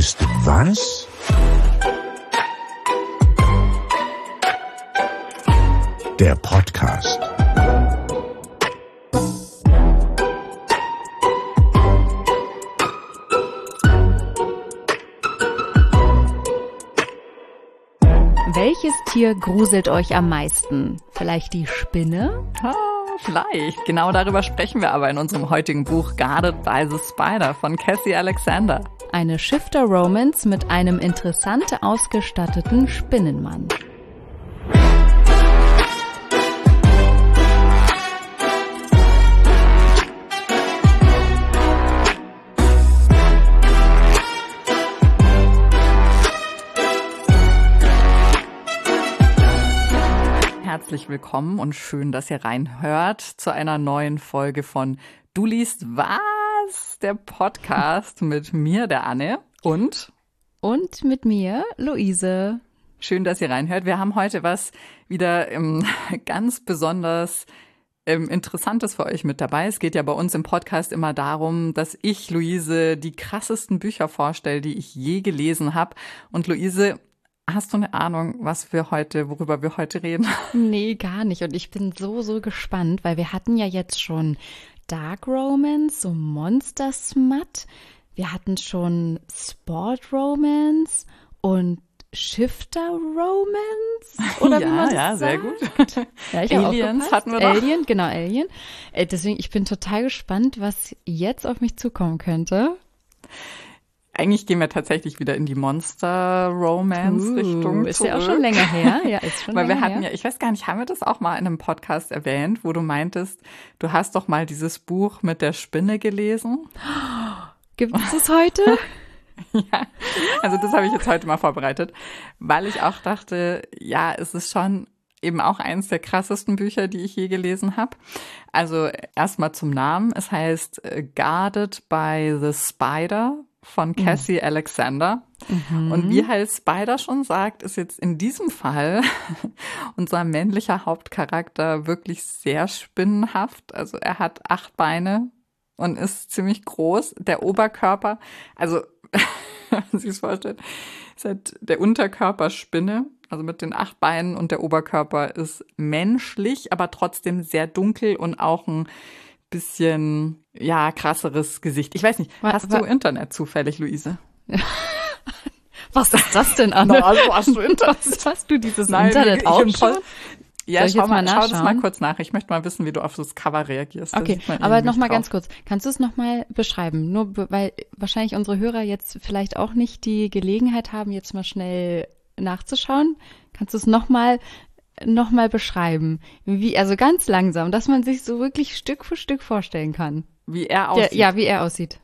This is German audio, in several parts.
ist was? Der Podcast. Welches Tier gruselt euch am meisten? Vielleicht die Spinne? Vielleicht. Genau darüber sprechen wir aber in unserem heutigen Buch Guarded by the Spider von Cassie Alexander. Eine Shifter-Romance mit einem interessant ausgestatteten Spinnenmann. Herzlich willkommen und schön, dass ihr reinhört zu einer neuen Folge von Du liest was? Der Podcast mit mir, der Anne und mit mir, Luise. Schön, dass ihr reinhört. Wir haben heute was wieder ganz besonders Interessantes für euch mit dabei. Es geht ja bei uns im Podcast immer darum, dass ich, Luise, die krassesten Bücher vorstelle, die ich je gelesen habe. Und Luise, hast du eine Ahnung, worüber wir heute reden? Nee, gar nicht. Und ich bin so gespannt, weil wir hatten ja jetzt schon Dark Romance, so Monster Smut. Wir hatten schon Sport Romance und Shifter Romance. Oder wie man das sagt? Sehr gut. Ja, ich Aliens hatten wir doch. Alien. Deswegen, ich bin total gespannt, was jetzt auf mich zukommen könnte. Eigentlich gehen wir tatsächlich wieder in die Monster-Romance-Richtung Ist zurück. ja auch schon länger her. Ja, ist schon Weil länger wir hatten her. ja, ich weiß gar nicht, haben wir das auch mal in einem Podcast erwähnt, wo du meintest, du hast doch mal dieses Buch mit der Spinne gelesen? Gibt es das heute? Ja, also das habe ich jetzt heute mal vorbereitet, weil ich auch dachte, ja, es ist schon eben auch eines der krassesten Bücher, die ich je gelesen habe. Also erstmal zum Namen. Es heißt Guarded by the Spider von Cassie Alexander. Und wie halt Spider schon sagt, ist jetzt in diesem Fall unser männlicher Hauptcharakter wirklich sehr spinnenhaft. Also er hat 8 Beine und ist ziemlich groß. Der Oberkörper, also wenn man sich das vorstellt, ist halt der Unterkörper Spinne, also mit den 8 Beinen, und der Oberkörper ist menschlich, aber trotzdem sehr dunkel und auch ein bisschen, ja, krasseres Gesicht. Ich weiß nicht, hast du Internet zufällig, Luise? Was ist das denn, Anne? Hast du Internet? Hast du dieses Internet auch schon? Ja, schau das mal kurz nach. Ich möchte mal wissen, wie du auf das Cover reagierst. Okay, aber noch mal ganz kurz. Kannst du es noch mal beschreiben? Nur weil wahrscheinlich unsere Hörer jetzt vielleicht auch nicht die Gelegenheit haben, jetzt mal schnell nachzuschauen. Kannst du es noch mal beschreiben? Also ganz langsam, dass man sich so wirklich Stück für Stück vorstellen kann. Wie er aussieht. Ja, wie er aussieht.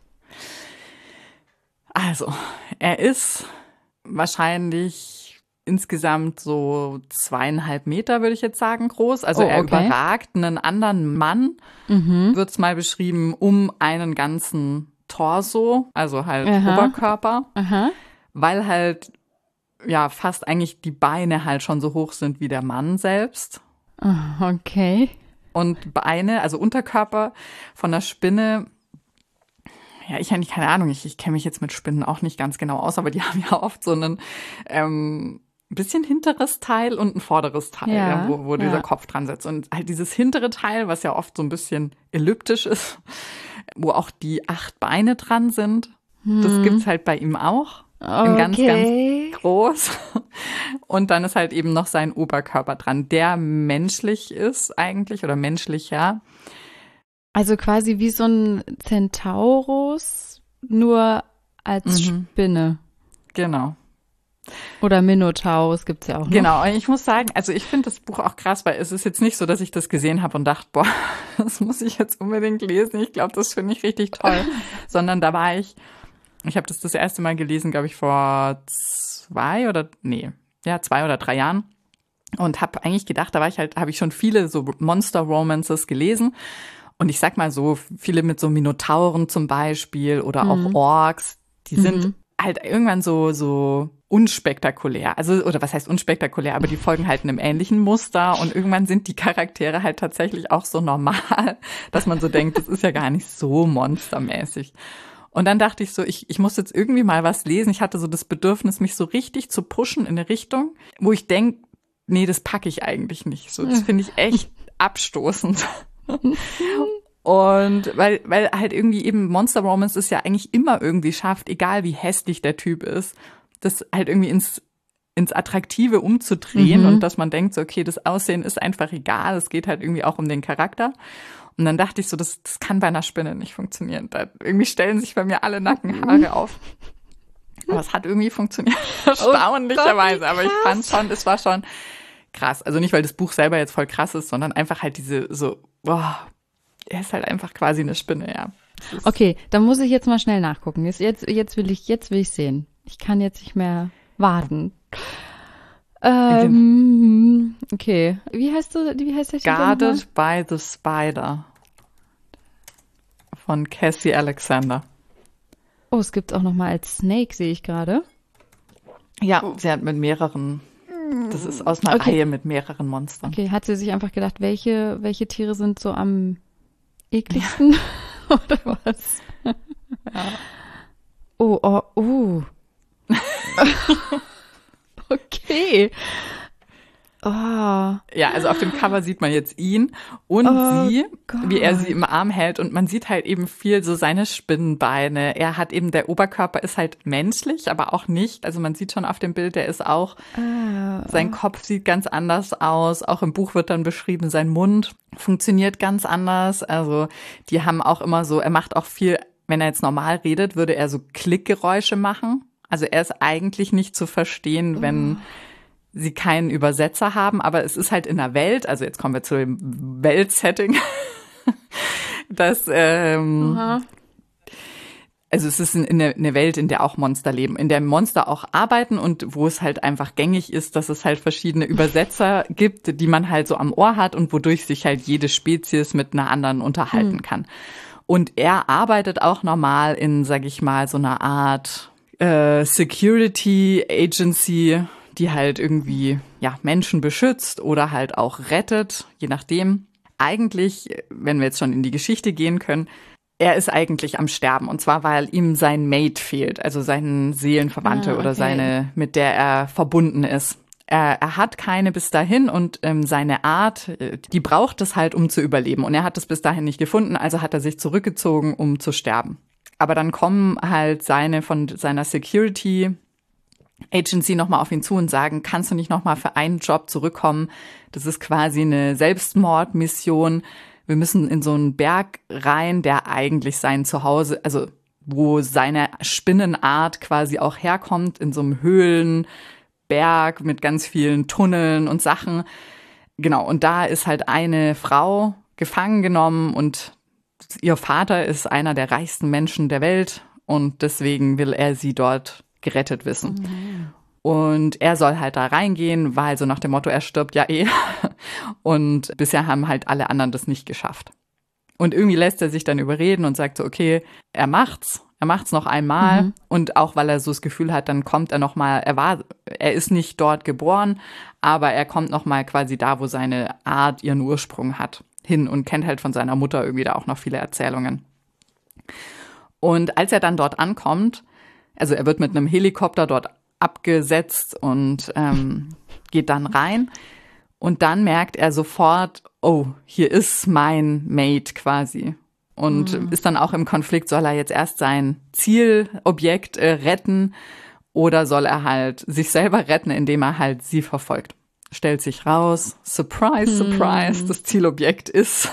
Also, er ist wahrscheinlich insgesamt so 2,5 Meter, würde ich jetzt sagen, groß. Also er überragt einen anderen Mann, wird's mal beschrieben, um einen ganzen Torso, also halt Oberkörper, weil halt ja fast eigentlich die Beine halt schon so hoch sind wie der Mann selbst. Okay. Und Beine, also Unterkörper von der Spinne, ja, ich habe keine Ahnung, ich kenne mich jetzt mit Spinnen auch nicht ganz genau aus, aber die haben ja oft so einen bisschen hinteres Teil und ein vorderes Teil, wo dieser Kopf dran sitzt. Und halt dieses hintere Teil, was ja oft so ein bisschen elliptisch ist, wo auch die 8 Beine dran sind, das gibt's halt bei ihm auch. In ganz groß. Und dann ist halt eben noch sein Oberkörper dran, der menschlich ist eigentlich oder menschlicher. Also quasi wie so ein Centaurus, nur als Spinne. Genau. Oder Minotaurus gibt's ja auch noch. Genau, und ich muss sagen, also ich finde das Buch auch krass, weil es ist jetzt nicht so, dass ich das gesehen habe und dachte, boah, das muss ich jetzt unbedingt lesen. Ich glaube, das finde ich richtig toll. Sondern da war ich habe das erste Mal gelesen, glaube ich, vor 2 oder 3 Jahren. Und habe eigentlich gedacht, habe ich schon viele so Monster-Romances gelesen. Und ich sag mal so, viele mit so Minotauren zum Beispiel oder auch Orks, die sind halt irgendwann so unspektakulär. Also, oder was heißt unspektakulär, aber die folgen halt einem ähnlichen Muster und irgendwann sind die Charaktere halt tatsächlich auch so normal, dass man so denkt, das ist ja gar nicht so monstermäßig. Und dann dachte ich so, ich muss jetzt irgendwie mal was lesen. Ich hatte so das Bedürfnis, mich so richtig zu pushen in eine Richtung, wo ich denke, nee, das packe ich eigentlich nicht. So, das finde ich echt abstoßend. Und weil halt irgendwie eben Monster Romance es ja eigentlich immer irgendwie schafft, egal wie hässlich der Typ ist, das halt irgendwie ins Attraktive umzudrehen und dass man denkt, so, okay, das Aussehen ist einfach egal, es geht halt irgendwie auch um den Charakter. Und dann dachte ich so, das kann bei einer Spinne nicht funktionieren. Da irgendwie stellen sich bei mir alle Nackenhaare auf. Aber es hat irgendwie funktioniert, erstaunlicherweise. Aber ich fand schon, es war schon krass. Also nicht, weil das Buch selber jetzt voll krass ist, sondern einfach halt diese so, boah, er ist halt einfach quasi eine Spinne, ja. Okay, dann muss ich jetzt mal schnell nachgucken. Jetzt will ich sehen. Ich kann jetzt nicht mehr warten. Okay. Wie heißt der Titel? Guarded by the Spider von Cassie Alexander. Oh, es gibt auch noch mal als Snake, sehe ich gerade. Ja, sie hat mit mehreren, das ist aus einer Reihe mit mehreren Monstern. Okay, hat sie sich einfach gedacht, welche Tiere sind so am ekligsten? Oder was? Ja. Oh. Okay. Oh. Ja, also auf dem Cover sieht man jetzt ihn und sie, wie er sie im Arm hält und man sieht halt eben viel so seine Spinnenbeine. Er hat eben, der Oberkörper ist halt menschlich, aber auch nicht. Also man sieht schon auf dem Bild, der ist auch, sein Kopf sieht ganz anders aus. Auch im Buch wird dann beschrieben, sein Mund funktioniert ganz anders. Also die haben auch immer so, er macht auch viel, wenn er jetzt normal redet, würde er so Klickgeräusche machen. Also er ist eigentlich nicht zu verstehen, wenn sie keinen Übersetzer haben, aber es ist halt in der Welt, also jetzt kommen wir zu dem Weltsetting, dass also es ist eine Welt, in der auch Monster leben, in der Monster auch arbeiten und wo es halt einfach gängig ist, dass es halt verschiedene Übersetzer gibt, die man halt so am Ohr hat und wodurch sich halt jede Spezies mit einer anderen unterhalten kann. Und er arbeitet auch normal in, sag ich mal, so einer Art Security Agency, die halt irgendwie Menschen beschützt oder halt auch rettet, je nachdem. Eigentlich, wenn wir jetzt schon in die Geschichte gehen können, er ist eigentlich am Sterben und zwar, weil ihm sein Mate fehlt, also seine Seelenverwandte oder seine, mit der er verbunden ist. Er hat keine bis dahin und seine Art, die braucht es halt, um zu überleben. Und er hat es bis dahin nicht gefunden, also hat er sich zurückgezogen, um zu sterben. Aber dann kommen halt von seiner Security Agency nochmal auf ihn zu und sagen, kannst du nicht nochmal für einen Job zurückkommen? Das ist quasi eine Selbstmordmission. Wir müssen in so einen Berg rein, der eigentlich sein Zuhause, also wo seine Spinnenart quasi auch herkommt, in so einem Höhlenberg mit ganz vielen Tunneln und Sachen. Genau, und da ist halt eine Frau gefangen genommen und ihr Vater ist einer der reichsten Menschen der Welt und deswegen will er sie dort gerettet wissen. Und er soll halt da reingehen, weil so nach dem Motto, er stirbt ja eh. Und bisher haben halt alle anderen das nicht geschafft. Und irgendwie lässt er sich dann überreden und sagt so, okay, er macht's noch einmal. Und auch weil er so das Gefühl hat, dann kommt er noch mal, er ist nicht dort geboren, aber er kommt noch mal quasi da, wo seine Art ihren Ursprung hat, hin und kennt halt von seiner Mutter irgendwie da auch noch viele Erzählungen. Und als er dann dort ankommt, also er wird mit einem Helikopter dort abgesetzt und geht dann rein. Und dann merkt er sofort, oh, hier ist mein Mate quasi. Und ist dann auch im Konflikt, soll er jetzt erst sein Zielobjekt retten oder soll er halt sich selber retten, indem er halt sie verfolgt. Stellt sich raus, surprise, surprise, das Zielobjekt ist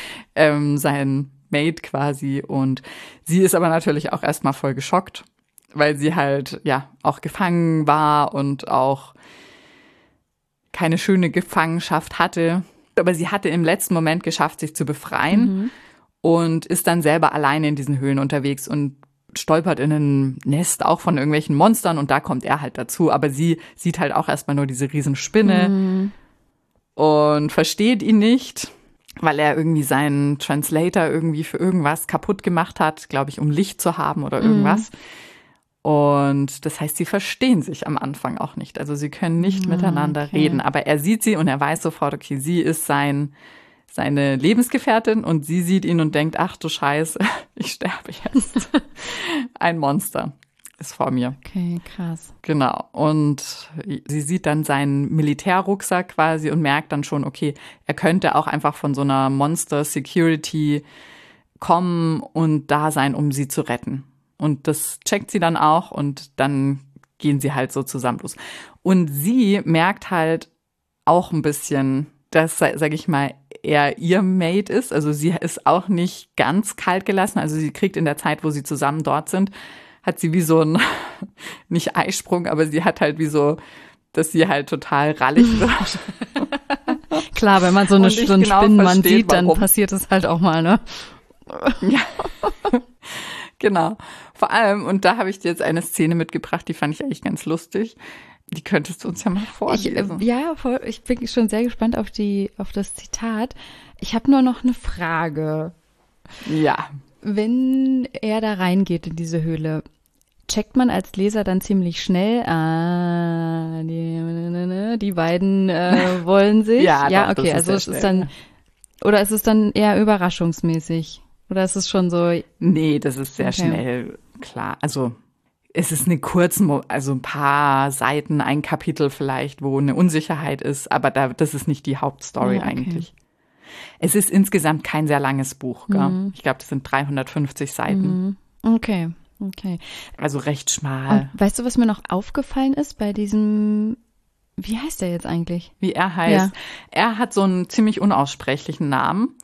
sein Mate quasi. Und sie ist aber natürlich auch erstmal voll geschockt, weil sie halt auch gefangen war und auch keine schöne Gefangenschaft hatte. Aber sie hatte im letzten Moment geschafft, sich zu befreien und ist dann selber alleine in diesen Höhlen unterwegs und stolpert in ein Nest auch von irgendwelchen Monstern und da kommt er halt dazu. Aber sie sieht halt auch erstmal nur diese Riesenspinne und versteht ihn nicht, weil er irgendwie seinen Translator irgendwie für irgendwas kaputt gemacht hat, glaube ich, um Licht zu haben oder irgendwas. Und das heißt, sie verstehen sich am Anfang auch nicht. Also sie können nicht miteinander reden. Aber er sieht sie und er weiß sofort, okay, sie ist seine Lebensgefährtin und sie sieht ihn und denkt, ach du Scheiße, ich sterbe jetzt. ein Monster ist vor mir. Okay, krass. Genau. Und sie sieht dann seinen Militärrucksack quasi und merkt dann schon, okay, er könnte auch einfach von so einer Monster-Security kommen und da sein, um sie zu retten. Und das checkt sie dann auch und dann gehen sie halt so zusammen los. Und sie merkt halt auch ein bisschen, dass, sag ich mal, er ihr Mate ist. Also sie ist auch nicht ganz kalt gelassen. Also sie kriegt in der Zeit, wo sie zusammen dort sind, hat sie wie so ein, nicht Eisprung, aber sie hat halt wie so, dass sie halt total rallig wird. Klar, wenn man so einen Spinnenmann sieht, dann passiert es halt auch mal, ne? Ja, genau. Vor allem, und da habe ich dir jetzt eine Szene mitgebracht, die fand ich eigentlich ganz lustig. Die könntest du uns ja mal vorlesen. Ich bin schon sehr gespannt auf das Zitat. Ich habe nur noch eine Frage. Ja. Wenn er da reingeht in diese Höhle, checkt man als Leser dann ziemlich schnell, die beiden wollen sich? Ja, okay, also es ist dann, oder ist es dann eher überraschungsmäßig? Oder ist es schon so? Nee, das ist sehr schnell klar. Also es ist eine kurze, also ein paar Seiten, ein Kapitel vielleicht, wo eine Unsicherheit ist, aber das ist nicht die Hauptstory eigentlich. Es ist insgesamt kein sehr langes Buch, gell? Ich glaube, das sind 350 Seiten. Okay. Also recht schmal. Und weißt du, was mir noch aufgefallen ist bei diesem, wie heißt der jetzt eigentlich? Wie er heißt? Ja. Er hat so einen ziemlich unaussprechlichen Namen.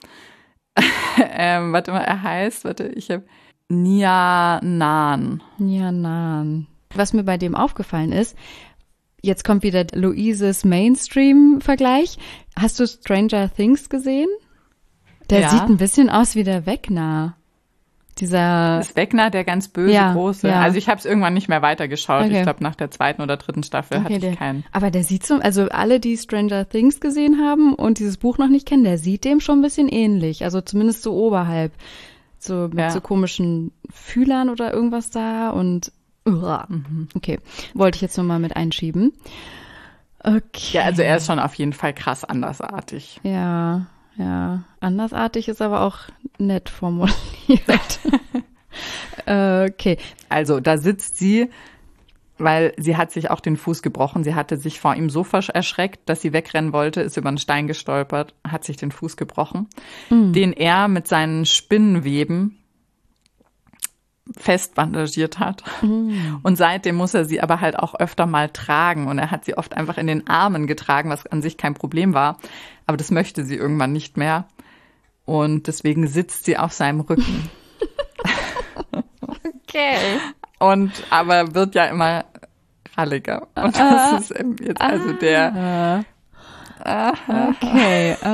Er heißt, ich habe Nianan. Was mir bei dem aufgefallen ist, jetzt kommt wieder Luises Mainstream-Vergleich. Hast du Stranger Things gesehen? Der sieht ein bisschen aus wie der Vecna. Ist Vecna der ganz böse, große? Ja. Also ich habe es irgendwann nicht mehr weitergeschaut. Okay. Ich glaube, nach der 2. oder 3. Staffel hatte ich keinen. Aber der sieht so, also alle, die Stranger Things gesehen haben und dieses Buch noch nicht kennen, der sieht dem schon ein bisschen ähnlich. Also zumindest so oberhalb. So mit so komischen Fühlern oder irgendwas da und okay. Wollte ich jetzt nochmal mit einschieben. Okay. Ja, also er ist schon auf jeden Fall krass andersartig. Ja. Andersartig ist aber auch nett formuliert. Okay. Also da sitzt sie, weil sie hat sich auch den Fuß gebrochen. Sie hatte sich vor ihm so erschreckt, dass sie wegrennen wollte, ist über einen Stein gestolpert, hat sich den Fuß gebrochen, den er mit seinen Spinnenweben fest bandagiert hat. Und seitdem muss er sie aber halt auch öfter mal tragen. Und er hat sie oft einfach in den Armen getragen, was an sich kein Problem war. Aber das möchte sie irgendwann nicht mehr. Und deswegen sitzt sie auf seinem Rücken. Okay. Aber wird ja immer ralliger. Und das ist jetzt also der. Okay.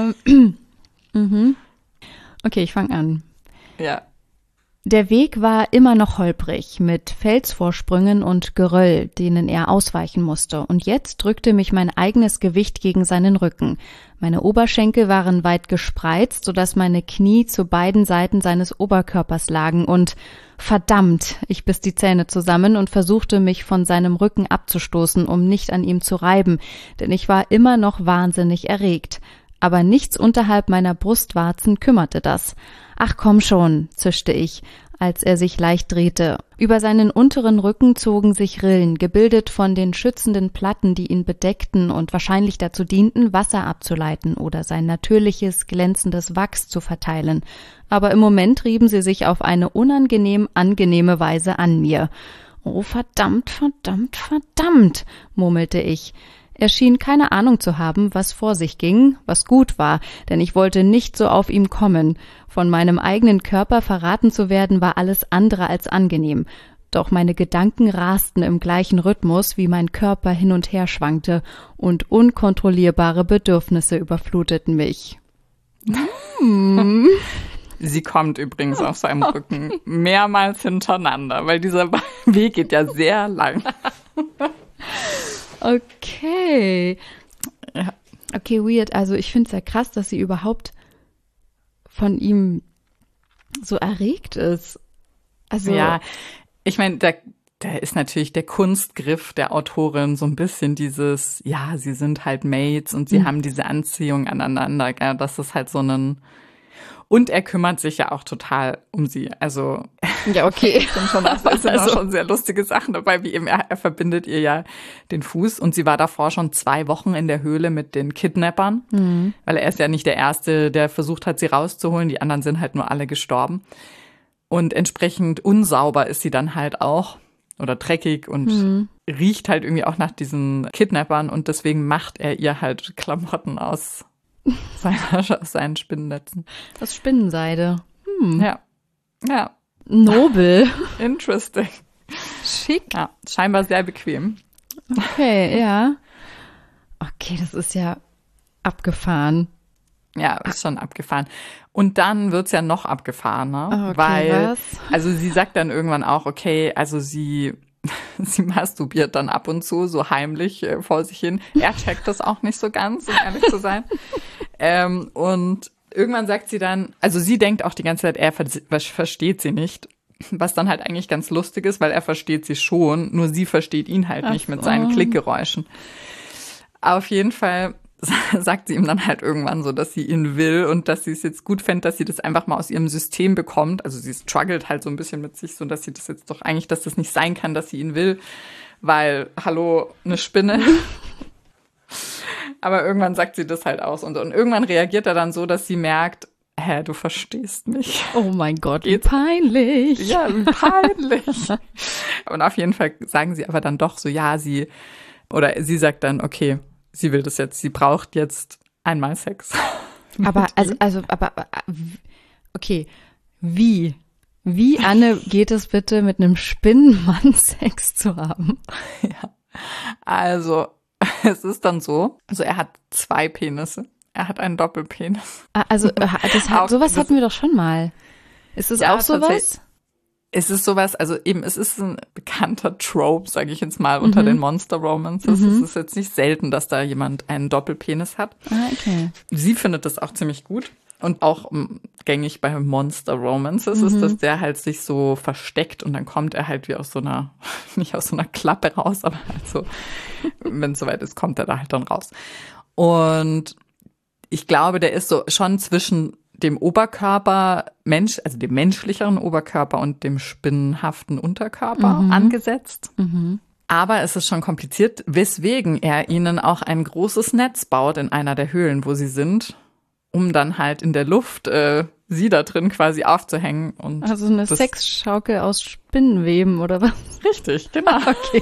Okay, ich fange an. Ja. Der Weg war immer noch holprig, mit Felsvorsprüngen und Geröll, denen er ausweichen musste, und jetzt drückte mich mein eigenes Gewicht gegen seinen Rücken. Meine Oberschenkel waren weit gespreizt, sodass meine Knie zu beiden Seiten seines Oberkörpers lagen, und verdammt, ich biss die Zähne zusammen und versuchte, mich von seinem Rücken abzustoßen, um nicht an ihm zu reiben, denn ich war immer noch wahnsinnig erregt. Aber nichts unterhalb meiner Brustwarzen kümmerte das. »Ach komm schon«, zischte ich, als er sich leicht drehte. Über seinen unteren Rücken zogen sich Rillen, gebildet von den schützenden Platten, die ihn bedeckten und wahrscheinlich dazu dienten, Wasser abzuleiten oder sein natürliches, glänzendes Wachs zu verteilen. Aber im Moment rieben sie sich auf eine unangenehm angenehme Weise an mir. »Oh, verdammt, verdammt, verdammt«, murmelte ich. Er schien keine Ahnung zu haben, was vor sich ging, was gut war, denn ich wollte nicht so auf ihm kommen. Von meinem eigenen Körper verraten zu werden, war alles andere als angenehm. Doch meine Gedanken rasten im gleichen Rhythmus, wie mein Körper hin und her schwankte, und unkontrollierbare Bedürfnisse überfluteten mich. Sie kommt übrigens auf seinem Rücken mehrmals hintereinander, weil dieser Weg geht ja sehr lang. Okay. Ja. Okay, weird. Also ich finde es ja krass, dass sie überhaupt von ihm so erregt ist. Also ja, ich meine, da ist natürlich der Kunstgriff der Autorin so ein bisschen dieses, ja, sie sind halt Mates und sie haben diese Anziehung aneinander. Gell? Das ist halt so ein, Und er kümmert sich ja auch total um sie. Also Ja, okay. es sind auch schon sehr lustige Sachen dabei, wie eben er verbindet ihr ja den Fuß. Und sie war davor schon 2 Wochen in der Höhle mit den Kidnappern, weil er ist ja nicht der Erste, der versucht hat, sie rauszuholen. Die anderen sind halt nur alle gestorben. Und entsprechend unsauber ist sie dann halt auch oder dreckig und riecht halt irgendwie auch nach diesen Kidnappern. Und deswegen macht er ihr halt Klamotten aus seinen Spinnennetzen. Das Spinnenseide. Ja. Nobel. Interesting. Schick. Ja, scheinbar sehr bequem. Okay, ja. Okay, das ist ja abgefahren. Ja, ist schon abgefahren. Und dann wird's ja noch abgefahrener, Okay, weil, was? also sie sagt dann irgendwann auch, okay, also sie masturbiert dann ab und zu so heimlich vor sich hin. Er checkt das auch nicht so ganz, um ehrlich zu sein. Und irgendwann sagt sie dann, also sie denkt auch die ganze Zeit, er versteht sie nicht. Was dann halt eigentlich ganz lustig ist, weil er versteht sie schon, nur sie versteht ihn halt nicht mit seinen Klickgeräuschen. Auf jeden Fall sagt sie ihm dann halt irgendwann so, dass sie ihn will und dass sie es jetzt gut fände, dass sie das einfach mal aus ihrem System bekommt. Also sie struggelt halt so ein bisschen mit sich, so dass sie das jetzt doch eigentlich, dass das nicht sein kann, dass sie ihn will, weil, hallo, eine Spinne. Aber irgendwann sagt sie das halt aus und irgendwann reagiert er dann so, dass sie merkt, du verstehst mich. Oh mein Gott, wie peinlich. Ja, wie peinlich. Und auf jeden Fall sagen sie aber dann doch so, ja, sie sagt dann, okay, sie will das jetzt, sie braucht jetzt einmal Sex. Aber, okay, wie? Wie, Anne, geht es bitte, mit einem Spinnenmann Sex zu haben? Ja, also, es ist dann so, also er hat 2 Penisse. Er hat einen Doppelpenis. Also, sowas hatten wir doch schon mal. Ist es auch sowas? Es ist sowas, also eben, es ist ein bekannter Trope, sage ich jetzt mal, unter den Monster Romances. Es ist jetzt nicht selten, dass da jemand einen Doppelpenis hat. Okay. Sie findet das auch ziemlich gut. Und auch gängig bei Monster Romances ist, dass der halt sich so versteckt und dann kommt er halt wie aus so einer, nicht aus so einer Klappe raus, aber halt so, wenn es soweit ist, kommt er da halt dann raus. Und ich glaube, der ist so schon zwischen dem Oberkörper, also dem menschlicheren Oberkörper und dem spinnenhaften Unterkörper angesetzt. Aber es ist schon kompliziert, weswegen er ihnen auch ein großes Netz baut in einer der Höhlen, wo sie sind, um dann halt in der Luft sie da drin quasi aufzuhängen. Und also eine Sexschaukel aus Spinnenweben oder was? Richtig, genau. Okay.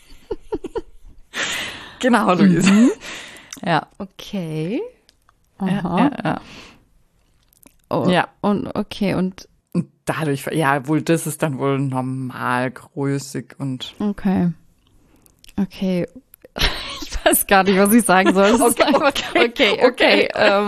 Genau, Luise. Ja. Okay. Ja. Oh, ja. Und okay, und dadurch, ja, wohl, das ist dann wohl normalgrößig und. Okay. Ich weiß gar nicht, was ich sagen soll. Okay.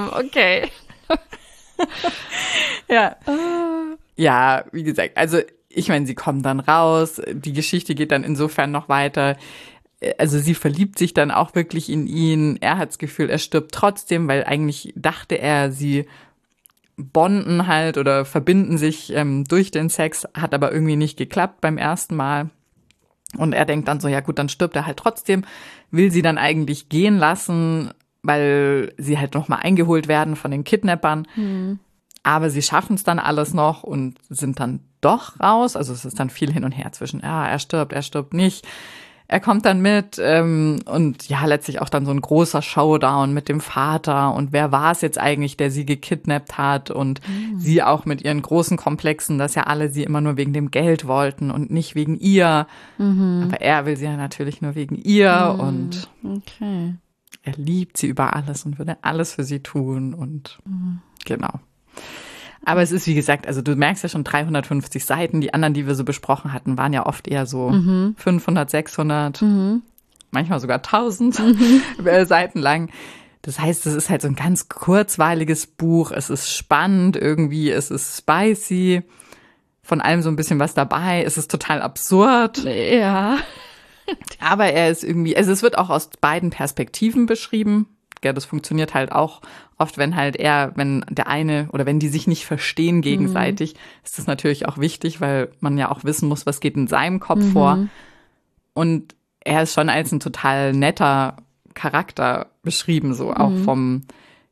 Ja. Ja, wie gesagt, also ich meine, sie kommen dann raus, die Geschichte geht dann insofern noch weiter. Also sie verliebt sich dann auch wirklich in ihn. Er hat das Gefühl, er stirbt trotzdem, weil eigentlich dachte er, sie bonden halt oder verbinden sich durch den Sex, hat aber irgendwie nicht geklappt beim ersten Mal. Und er denkt dann so, ja gut, dann stirbt er halt trotzdem, will sie dann eigentlich gehen lassen, weil sie halt nochmal eingeholt werden von den Kidnappern. Aber sie schaffen es dann alles noch und sind dann doch raus. Also es ist dann viel hin und her zwischen, ja, er stirbt nicht. Er kommt dann mit und ja, letztlich auch dann so ein großer Showdown mit dem Vater und wer war es jetzt eigentlich, der sie gekidnappt hat und sie auch mit ihren großen Komplexen, dass ja alle sie immer nur wegen dem Geld wollten und nicht wegen ihr. Aber er will sie ja natürlich nur wegen ihr und er liebt sie über alles und würde alles für sie tun und genau. Aber es ist, wie gesagt, also du merkst ja schon 350 Seiten. Die anderen, die wir so besprochen hatten, waren ja oft eher so 500, 600, manchmal sogar 1000 Seiten lang. Das heißt, es ist halt so ein ganz kurzweiliges Buch. Es ist spannend irgendwie, es ist spicy, von allem so ein bisschen was dabei. Es ist total absurd. Ja. Aber er ist irgendwie, also es wird auch aus beiden Perspektiven beschrieben. Ja, das funktioniert halt auch oft, wenn der eine oder wenn die sich nicht verstehen gegenseitig, ist das natürlich auch wichtig, weil man ja auch wissen muss, was geht in seinem Kopf vor. Und er ist schon als ein total netter Charakter beschrieben, so auch vom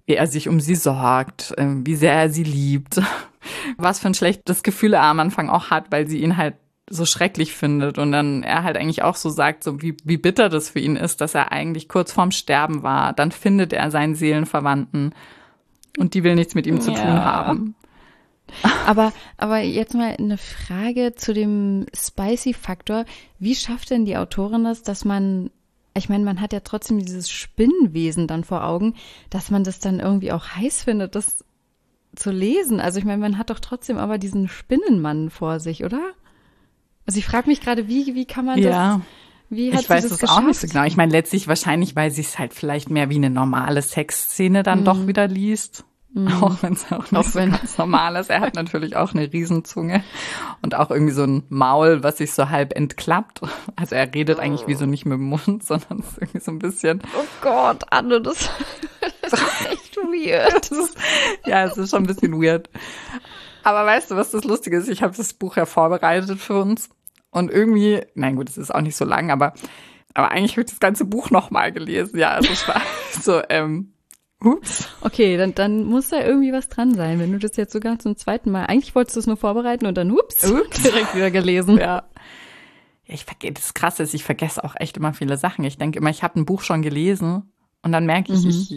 wie er sich um sie sorgt, wie sehr er sie liebt, was für ein schlechtes Gefühl er am Anfang auch hat, weil sie ihn halt so schrecklich findet und dann er halt eigentlich auch so sagt, so wie bitter das für ihn ist, dass er eigentlich kurz vorm Sterben war. Dann findet er seinen Seelenverwandten und die will nichts mit ihm zu tun haben. Aber jetzt mal eine Frage zu dem Spicy-Faktor. Wie schafft denn die Autorin das, dass man, ich meine, man hat ja trotzdem dieses Spinnenwesen dann vor Augen, dass man das dann irgendwie auch heiß findet, das zu lesen? Also ich meine, man hat doch trotzdem aber diesen Spinnenmann vor sich, oder? Also ich frage mich gerade, wie kann man das, wie hat ich weiß sie das es geschafft? auch nicht so genau. Ich meine, letztlich wahrscheinlich, weil sie es halt vielleicht mehr wie eine normale Sexszene dann doch wieder liest. Auch wenn es auch nicht so ganz normal ist. Er hat natürlich auch eine Riesenzunge und auch irgendwie so ein Maul, was sich so halb entklappt. Also er redet eigentlich wie so nicht mit dem Mund, sondern es ist irgendwie so ein bisschen. Oh Gott, Anne, das ist echt weird. Es ist schon ein bisschen weird. Aber weißt du, was das Lustige ist? Ich habe das Buch ja vorbereitet für uns und irgendwie, nein gut, es ist auch nicht so lang, aber eigentlich habe ich das ganze Buch nochmal gelesen. Ja, also es war so, ups. Okay, dann muss da irgendwie was dran sein, wenn du das jetzt sogar zum zweiten Mal, eigentlich wolltest du es nur vorbereiten und dann ups, direkt wieder gelesen. Ja. Das Krasse ist, ich vergesse auch echt immer viele Sachen. Ich denke immer, ich habe ein Buch schon gelesen und dann merke ich,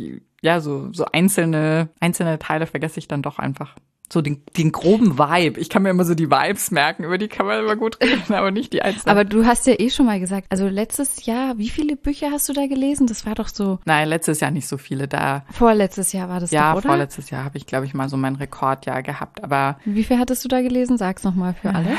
so einzelne Teile vergesse ich dann doch einfach. So den groben Vibe. Ich kann mir immer so die Vibes merken, über die kann man immer gut reden, aber nicht die einzelnen. Aber du hast ja schon mal gesagt, also letztes Jahr, wie viele Bücher hast du da gelesen? Das war doch so. Nein, letztes Jahr nicht so viele. Vorletztes Jahr war das doch, oder? Ja, vorletztes Jahr habe ich, glaube ich, mal so mein Rekordjahr gehabt. Aber wie viel hattest du da gelesen? Sag's nochmal für alle.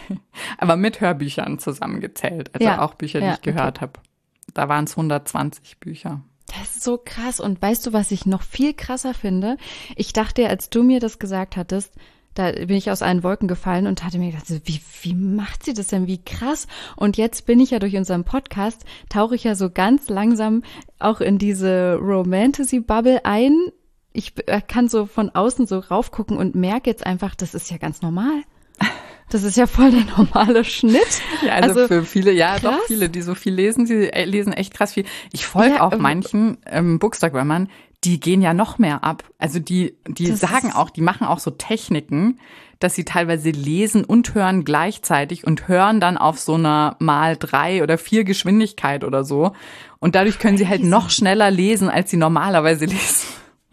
Aber mit Hörbüchern zusammengezählt. Also auch Bücher, die ich gehört habe. Da waren es 120 Bücher. Das ist so krass. Und weißt du, was ich noch viel krasser finde? Ich dachte, als du mir das gesagt hattest, da bin ich aus allen Wolken gefallen und hatte mir gedacht, wie macht sie das denn? Wie krass. Und jetzt bin ich ja durch unseren Podcast, tauche ich ja so ganz langsam auch in diese Romantasy-Bubble ein. Ich kann so von außen so raufgucken und merke jetzt einfach, das ist ja ganz normal. Das ist ja voll der normale Schnitt. Ja, also für viele, doch viele, die so viel lesen, die lesen echt krass viel. Ich folge auch manchen Bookstagrammern, die gehen ja noch mehr ab. Also die sagen auch, die machen auch so Techniken, dass sie teilweise lesen und hören gleichzeitig und hören dann auf so einer mal 3 oder 4 Geschwindigkeit oder so. Und dadurch können sie halt noch schneller lesen, als sie normalerweise lesen.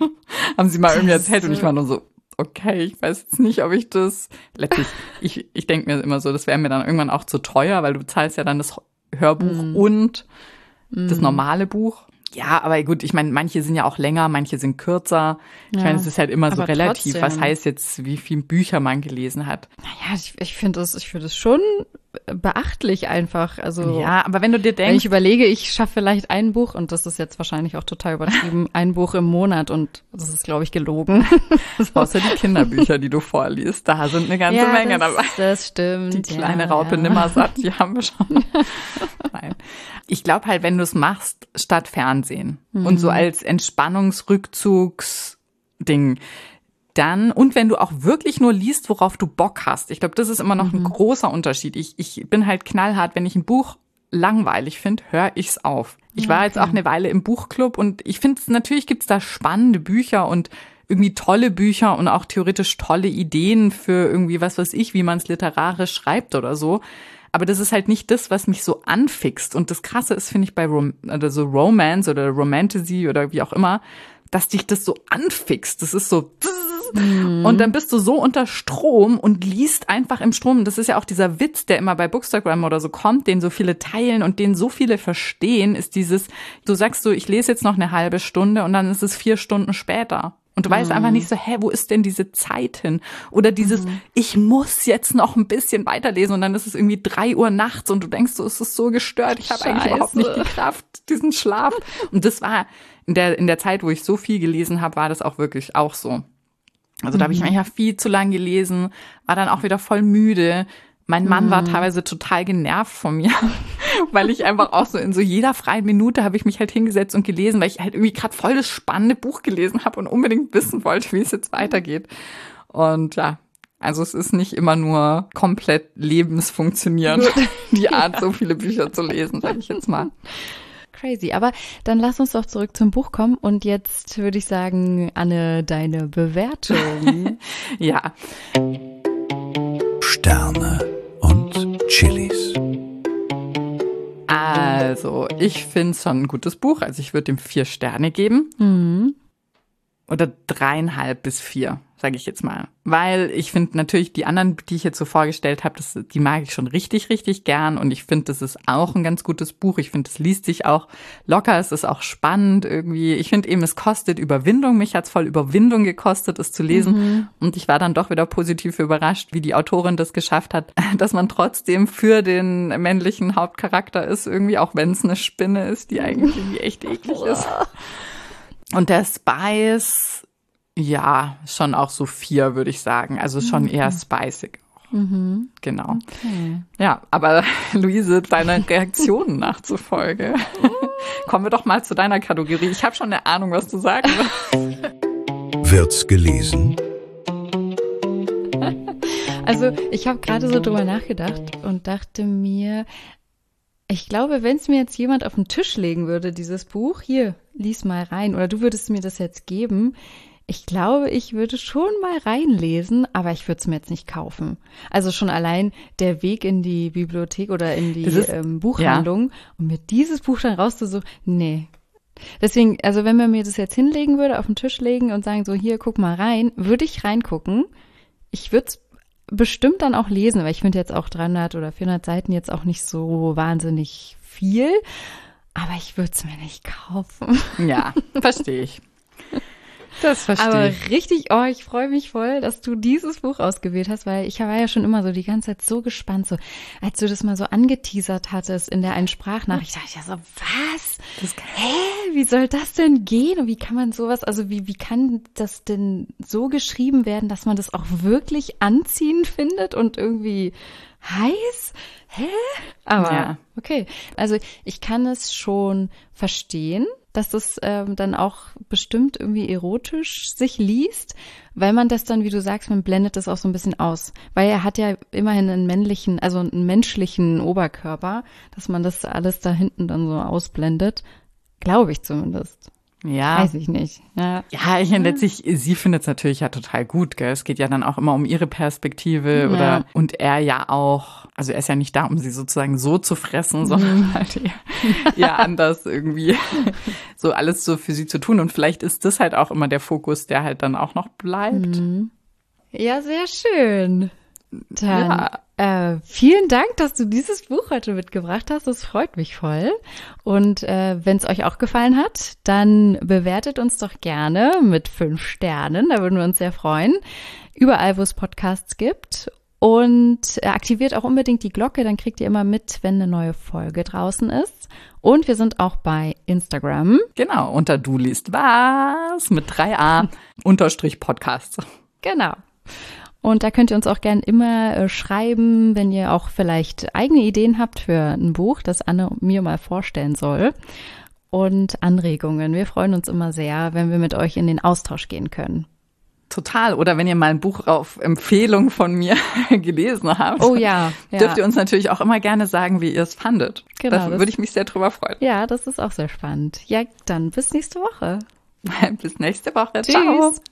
Haben sie mal irgendwie erzählt und ich war nur so, okay, ich weiß jetzt nicht, ob ich das, letztlich, ich denke mir immer so, das wäre mir dann irgendwann auch zu teuer, weil du zahlst ja dann das Hörbuch und das normale Buch. Ja, aber gut, ich meine, manche sind ja auch länger, manche sind kürzer. Ich meine, es ist halt immer so relativ. Trotzdem. Was heißt jetzt, wie viele Bücher man gelesen hat? Naja, ich finde das schon beachtlich einfach. Also ja, aber wenn du dir denkst, wenn ich überlege, ich schaffe vielleicht ein Buch, und das ist jetzt wahrscheinlich auch total übertrieben, ein Buch im Monat, und das ist, glaube ich, gelogen. Außer die Kinderbücher, die du vorliest, da sind eine ganze Menge dabei. Das stimmt. Die kleine Raupe Nimmersatt, die haben wir schon. Nein. Ich glaube halt, wenn du es machst, statt Fernsehen und so als Entspannungsrückzugsding, dann, und wenn du auch wirklich nur liest, worauf du Bock hast. Ich glaube, das ist immer noch ein großer Unterschied. Ich bin halt knallhart, wenn ich ein Buch langweilig finde, höre ich's auf. Ich war jetzt auch eine Weile im Buchclub und ich finde, natürlich gibt's da spannende Bücher und irgendwie tolle Bücher und auch theoretisch tolle Ideen für irgendwie was weiß ich, wie man es literarisch schreibt oder so. Aber das ist halt nicht das, was mich so anfixt. Und das Krasse ist, finde ich, bei Romance oder Romantasy oder wie auch immer, dass dich das so anfixt. Das ist so und dann bist du so unter Strom und liest einfach im Strom. Das ist ja auch dieser Witz, der immer bei Bookstagram oder so kommt, den so viele teilen und den so viele verstehen, ist dieses, du sagst so, ich lese jetzt noch eine halbe Stunde und dann ist es 4 Stunden später. Und du weißt einfach nicht so, wo ist denn diese Zeit hin? Oder dieses, ich muss jetzt noch ein bisschen weiterlesen und dann ist es irgendwie 3 Uhr nachts und du denkst so, es ist so gestört, ich habe eigentlich überhaupt nicht die Kraft, diesen Schlaf. Und das war in der Zeit, wo ich so viel gelesen habe, war das auch wirklich auch so. Also da habe ich manchmal viel zu lang gelesen, war dann auch wieder voll müde. Mein Mann war teilweise total genervt von mir, weil ich einfach auch so in so jeder freien Minute habe ich mich halt hingesetzt und gelesen, weil ich halt irgendwie gerade voll das spannende Buch gelesen habe und unbedingt wissen wollte, wie es jetzt weitergeht. Und ja, also es ist nicht immer nur komplett lebensfunktionierend, die Art, so viele Bücher zu lesen, sage ich jetzt mal. crazy. Aber dann lass uns doch zurück zum Buch kommen. Und jetzt würde ich sagen, Anne, deine Bewertung. Ja. Sterne und Chilis. Also, ich finde es schon ein gutes Buch. Also ich würde ihm 4 Sterne geben. Mhm. Oder 3,5 bis 4, sage ich jetzt mal. Weil ich finde natürlich die anderen, die ich jetzt so vorgestellt habe, die mag ich schon richtig, richtig gern. Und ich finde, das ist auch ein ganz gutes Buch. Ich finde, es liest sich auch locker. Es ist auch spannend irgendwie. Ich finde eben, es kostet Überwindung. Mich hat's voll Überwindung gekostet, es zu lesen. Mhm. Und ich war dann doch wieder positiv überrascht, wie die Autorin das geschafft hat, dass man trotzdem für den männlichen Hauptcharakter ist irgendwie, auch wenn es eine Spinne ist, die eigentlich irgendwie echt eklig ist. Und der Spice, ja, schon auch so 4, würde ich sagen. Also schon eher spicig. Mhm. Genau. Okay. Ja, aber Luise, deiner Reaktionen nachzufolge. Kommen wir doch mal zu deiner Kategorie. Ich habe schon eine Ahnung, was du sagen willst. Wird's gelesen? Also ich habe gerade so drüber nachgedacht und dachte mir, ich glaube, wenn es mir jetzt jemand auf den Tisch legen würde, dieses Buch, hier, lies mal rein, oder du würdest mir das jetzt geben, ich glaube, ich würde schon mal reinlesen, aber ich würde es mir jetzt nicht kaufen. Also schon allein der Weg in die Bibliothek oder in die Buchhandlung, und mir dieses Buch dann rauszusuchen, nee. Deswegen, also wenn man mir das jetzt hinlegen würde, auf den Tisch legen und sagen so, hier, guck mal rein, würde ich reingucken. Ich würde es bestimmt dann auch lesen, weil ich finde jetzt auch 300 oder 400 Seiten jetzt auch nicht so wahnsinnig viel, aber ich würde es mir nicht kaufen. Ja, verstehe ich. Das verstehe Aber ich. richtig, ich freue mich voll, dass du dieses Buch ausgewählt hast, weil ich war ja schon immer so die ganze Zeit so gespannt, so als du das mal so angeteasert hattest in der einen Sprachnachricht, dachte ich ja so, was? Wie soll das denn gehen? Und wie kann man sowas, also wie kann das denn so geschrieben werden, dass man das auch wirklich anziehend findet und irgendwie heiß? Aber ja. Okay, also ich kann es schon verstehen, dass das dann auch bestimmt irgendwie erotisch sich liest, weil man das dann, wie du sagst, man blendet das auch so ein bisschen aus. Weil er hat ja immerhin einen männlichen, also einen menschlichen Oberkörper, dass man das alles da hinten dann so ausblendet. Glaube ich zumindest. Ja. Weiß ich nicht. Ja, ich meine, letztlich, sie findet es natürlich ja total gut, gell? Es geht ja dann auch immer um ihre Perspektive und er ja auch, also er ist ja nicht da, um sie sozusagen so zu fressen, sondern halt eher anders irgendwie so alles so für sie zu tun. Und vielleicht ist das halt auch immer der Fokus, der halt dann auch noch bleibt. Ja, sehr schön. Dann vielen Dank, dass du dieses Buch heute mitgebracht hast. Das freut mich voll. Und wenn es euch auch gefallen hat, dann bewertet uns doch gerne mit 5 Sternen. Da würden wir uns sehr freuen. Überall, wo es Podcasts gibt. Und aktiviert auch unbedingt die Glocke, dann kriegt ihr immer mit, wenn eine neue Folge draußen ist. Und wir sind auch bei Instagram. Genau, unter Du liest was mit 3a _ Podcast. Genau. Und da könnt ihr uns auch gern immer schreiben, wenn ihr auch vielleicht eigene Ideen habt für ein Buch, das Anne mir mal vorstellen soll. Und Anregungen. Wir freuen uns immer sehr, wenn wir mit euch in den Austausch gehen können. Total. Oder wenn ihr mal ein Buch auf Empfehlung von mir gelesen habt. Oh ja. Dürft ihr uns natürlich auch immer gerne sagen, wie ihr es fandet. Genau. Da würde ich mich sehr drüber freuen. Ja, das ist auch sehr spannend. Ja, dann bis nächste Woche. Bis nächste Woche. Tschüss. Ciao.